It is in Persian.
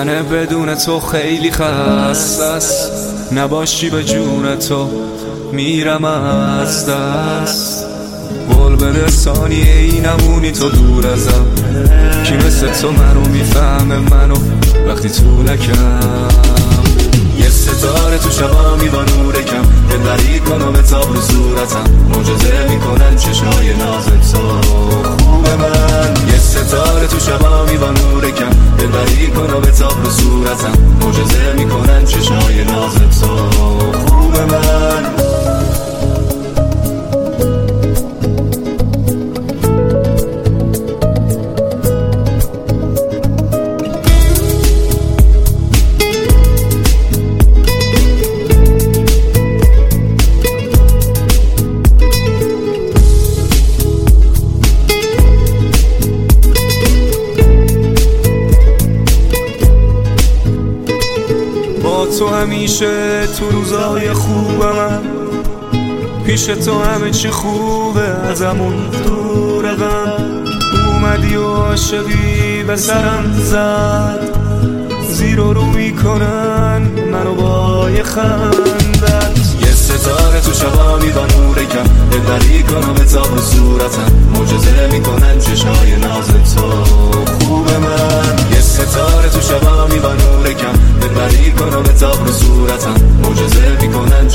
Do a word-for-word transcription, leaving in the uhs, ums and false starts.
تنه بدون تو خیلی خسته است، نباشی به جون تو میرم از دست. قول بده ثانیه ای نمونی تو دور ازم، کی مثل تو منو میفهمه منو وقتی تو نکم. یه ستاره تو شبا میبا نور کم، دلبری کنم اتاب رو صورتم، معجزه میکنن چشمای ناز تو خوب من. یه ستاره تو شبا میبا نور کم، دلبری کنم اتاب رو صورتم، معجزه میکنن چشمای ناز تو خوب من. تو همیشه تو روزای خوبم، پیش تو همه چی خوبه، ازمون دور غم اومدی و عاشقی به سرم زد، زیر و رو میکنن منو با یه خندت. یه ستاره تو شبا میبا نور کم، دلبری کنم اتاب رو صورتم، معجزه میکنن چشمای ناز تو خوب من. یه ستاره تو شبا میبا نور کم، دلبری کنم اتاب رو صورتم، معجزه میکنن